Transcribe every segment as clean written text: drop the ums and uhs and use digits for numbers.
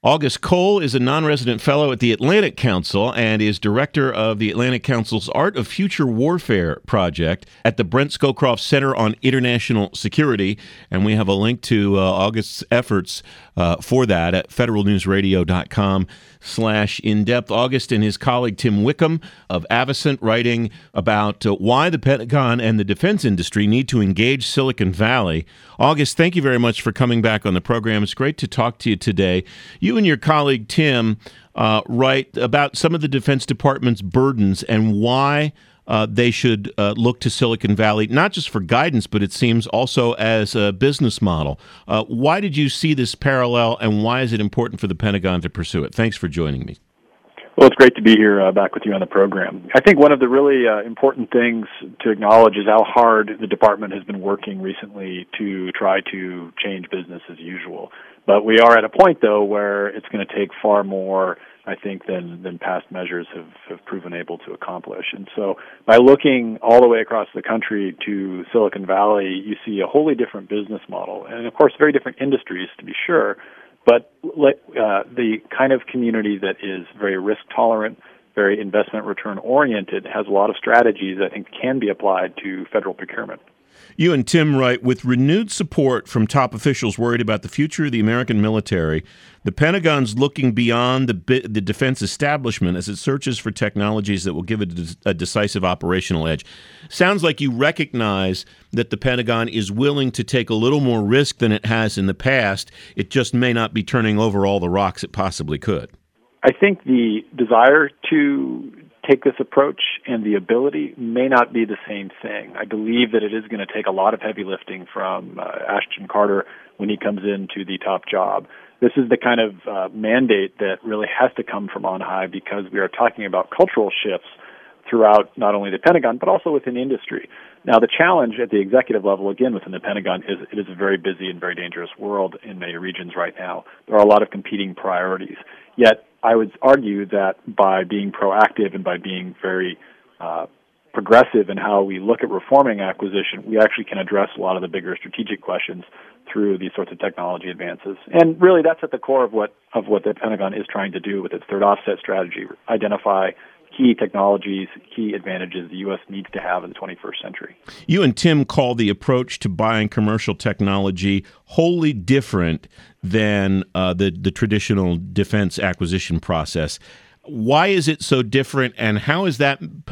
August Cole is a non-resident fellow at the Atlantic Council and is director of the Atlantic Council's Art of Future Warfare project at the Brent Scowcroft Center on International Security. And we have a link to August's efforts for that at federalnewsradio.com/in-depth. August and his colleague Tim Wickham of Avasant writing about why the Pentagon and the defense industry need to engage Silicon Valley. August, thank you very much for coming back on the program. It's great to talk to you today. You and your colleague Tim write about some of the Defense Department's burdens and why they should look to Silicon Valley, not just for guidance, but it seems also as a business model. Why did you see this parallel, and why is it important for the Pentagon to pursue it? Thanks for joining me. Well, it's great to be here back with you on the program. I think one of the really important things to acknowledge is how hard the department has been working recently to try to change business as usual. But we are at a point, though, where it's going to take far more, I think, than past measures have proven able to accomplish. And so by looking all the way across the country to Silicon Valley, you see a wholly different business model. And, of course, very different industries, to be sure. But the kind of community that is very risk-tolerant, very investment return-oriented, has a lot of strategies that I think can be applied to federal procurement. You and Tim write, with renewed support from top officials worried about the future of the American military, the Pentagon's looking beyond the defense establishment as it searches for technologies that will give it a decisive operational edge. Sounds like you recognize that the Pentagon is willing to take a little more risk than it has in the past. It just may not be turning over all the rocks it possibly could. I think the desire to take this approach and the ability may not be the same thing. I believe that it is going to take a lot of heavy lifting from Ashton Carter when he comes into the top job. This is the kind of mandate that really has to come from on high, because we are talking about cultural shifts throughout not only the Pentagon, but also within industry. Now, the challenge at the executive level, again, within the Pentagon, is it is a very busy and very dangerous world in many regions right now. There are a lot of competing priorities. Yet, I would argue that by being proactive and by being very progressive in how we look at reforming acquisition, we actually can address a lot of the bigger strategic questions through these sorts of technology advances. And really, that's at the core of what the Pentagon is trying to do with its third offset strategy: identify key technologies, key advantages the U.S. needs to have in the 21st century. You and Tim call the approach to buying commercial technology wholly different than the traditional defense acquisition process. Why is it so different, and how is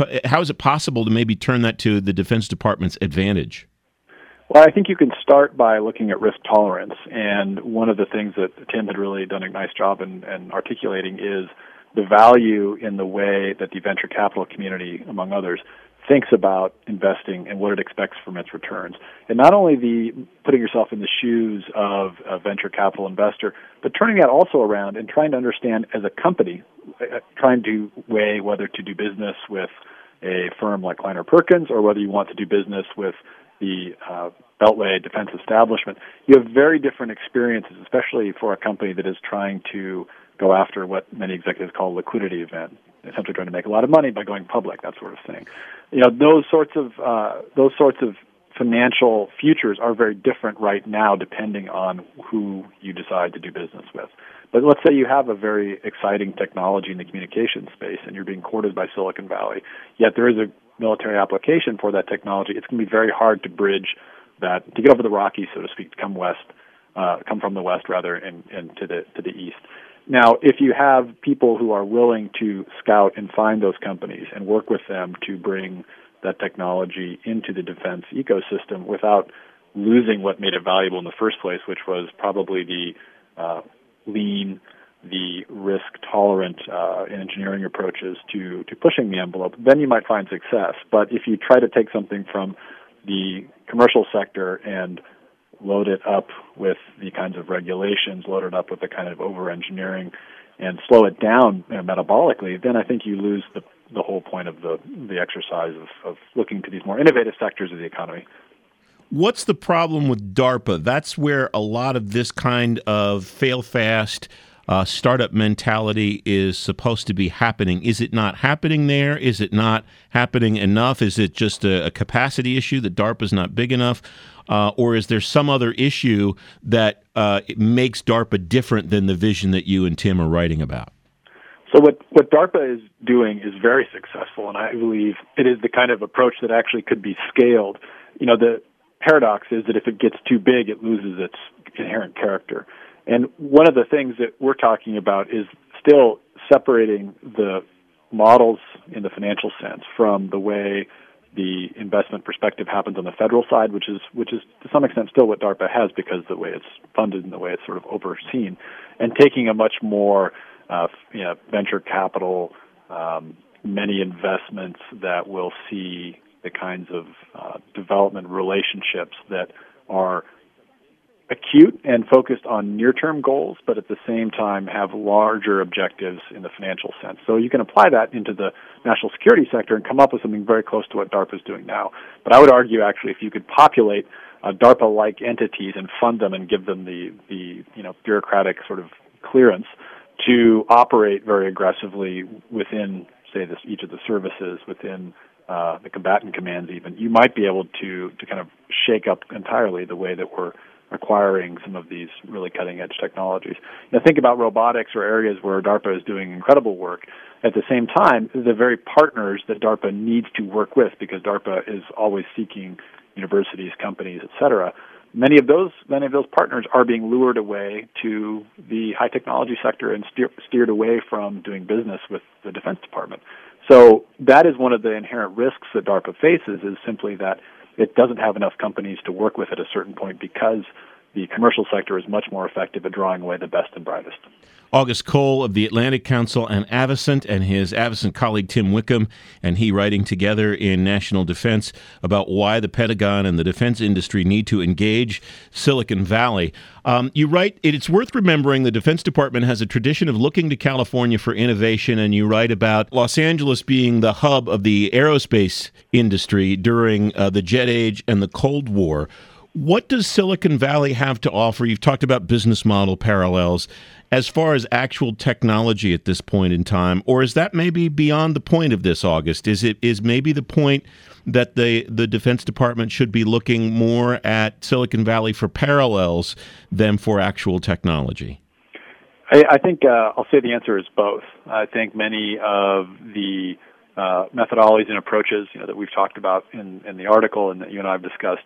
it possible to maybe turn that to the Defense Department's advantage? Well, I think you can start by looking at risk tolerance, and one of the things that Tim had really done a nice job in articulating is the value in the way that the venture capital community, among others, thinks about investing and what it expects from its returns. And not only the putting yourself in the shoes of a venture capital investor, but turning that also around and trying to understand as a company, trying to weigh whether to do business with a firm like Kleiner Perkins or whether you want to do business with the Beltway defense establishment. You have very different experiences, especially for a company that is trying to go after what many executives call a liquidity event, essentially trying to make a lot of money by going public, that sort of thing. You know, those sorts of financial futures are very different right now, depending on who you decide to do business with. But let's say you have a very exciting technology in the communications space, and you're being courted by Silicon Valley. Yet there is a military application for that technology. It's going to be very hard to bridge that, to get over the Rockies, so to speak, to come from the west rather, and to the east. Now, if you have people who are willing to scout and find those companies and work with them to bring that technology into the defense ecosystem without losing what made it valuable in the first place, which was probably the lean, the risk-tolerant engineering approaches to pushing the envelope, then you might find success. But if you try to take something from the commercial sector and load it up with the kinds of regulations, load it up with the kind of over-engineering, and slow it down metabolically, then I think you lose the whole point of the exercise of looking to these more innovative sectors of the economy. What's the problem with DARPA? That's where a lot of this kind of fail-fast startup mentality is supposed to be happening. Is it not happening there? Is it not happening enough? Is it just a capacity issue that DARPA is not big enough? or is there some other issue that makes DARPA different than the vision that you and Tim are writing about? So what DARPA is doing is very successful, and I believe it is the kind of approach that actually could be scaled. The paradox is that if it gets too big, it loses its inherent character. And one of the things that we're talking about is still separating the models in the financial sense from the way the investment perspective happens on the federal side, which is to some extent still what DARPA has because of the way it's funded and the way it's sort of overseen, and taking a much more venture capital, many investments that will see the kinds of development relationships that are acute and focused on near-term goals, but at the same time have larger objectives in the financial sense. So you can apply that into the national security sector and come up with something very close to what DARPA is doing now. But I would argue, actually, if you could populate DARPA-like entities and fund them and give them the bureaucratic sort of clearance to operate very aggressively within, say, each of the services, within the combatant commands even, you might be able to kind of shake up entirely the way that we're acquiring some of these really cutting-edge technologies. Now, think about robotics or areas where DARPA is doing incredible work. At the same time, the very partners that DARPA needs to work with, because DARPA is always seeking universities, companies, et cetera, many of those partners are being lured away to the high technology sector and steered away from doing business with the Defense Department. So that is one of the inherent risks that DARPA faces, is simply that it doesn't have enough companies to work with at a certain point because the commercial sector is much more effective at drawing away the best and brightest. August Cole of the Atlantic Council and Avasant, and his Avasant colleague Tim Wickham, and he writing together in National Defense about why the Pentagon and the defense industry need to engage Silicon Valley. You write, it's worth remembering the Defense Department has a tradition of looking to California for innovation, and you write about Los Angeles being the hub of the aerospace industry during the Jet Age and the Cold War. What does Silicon Valley have to offer? You've talked about business model parallels as far as actual technology at this point in time, or is that maybe beyond the point of this, August? Is maybe the point that the Defense Department should be looking more at Silicon Valley for parallels than for actual technology? I think I'll say the answer is both. I think many of the methodologies and approaches that we've talked about in the article and that you and I have discussed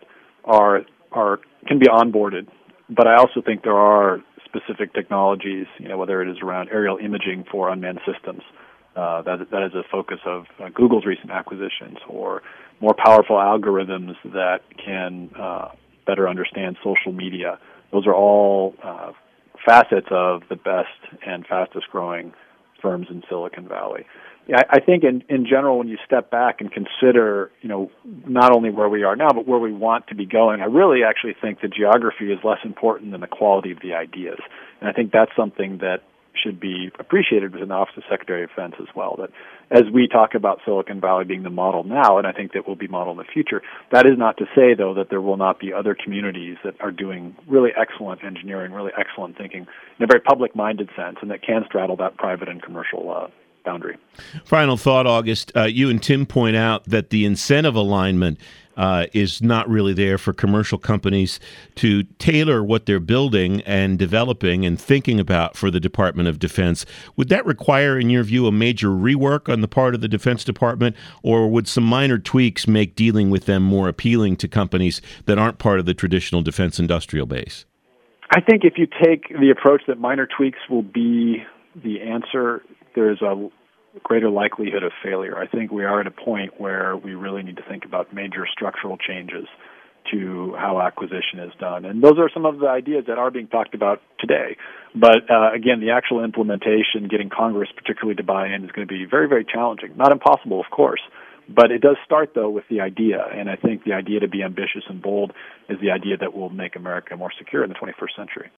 can be onboarded, but I also think there are specific technologies, whether it is around aerial imaging for unmanned systems, that is a focus of Google's recent acquisitions, or more powerful algorithms that can better understand social media. Those are all facets of the best and fastest growing firms in Silicon Valley. Yeah, I think in general, when you step back and consider, not only where we are now, but where we want to be going, I really actually think the geography is less important than the quality of the ideas. And I think that's something that should be appreciated within the Office of Secretary of Defense as well, that as we talk about Silicon Valley being the model now, and I think that will be model in the future, that is not to say, though, that there will not be other communities that are doing really excellent engineering, really excellent thinking in a very public-minded sense, and that can straddle that private and commercial boundary. Final thought, August. You and Tim point out that the incentive alignment is not really there for commercial companies to tailor what they're building and developing and thinking about for the Department of Defense. Would that require, in your view, a major rework on the part of the Defense Department, or would some minor tweaks make dealing with them more appealing to companies that aren't part of the traditional defense industrial base? I think if you take the approach that minor tweaks will be the answer, there's a greater likelihood of failure. I think we are at a point where we really need to think about major structural changes to how acquisition is done. And those are some of the ideas that are being talked about today. But again, the actual implementation, getting Congress particularly to buy in, is going to be very, very challenging. Not impossible, of course. But it does start, though, with the idea. And I think the idea to be ambitious and bold is the idea that will make America more secure in the 21st century.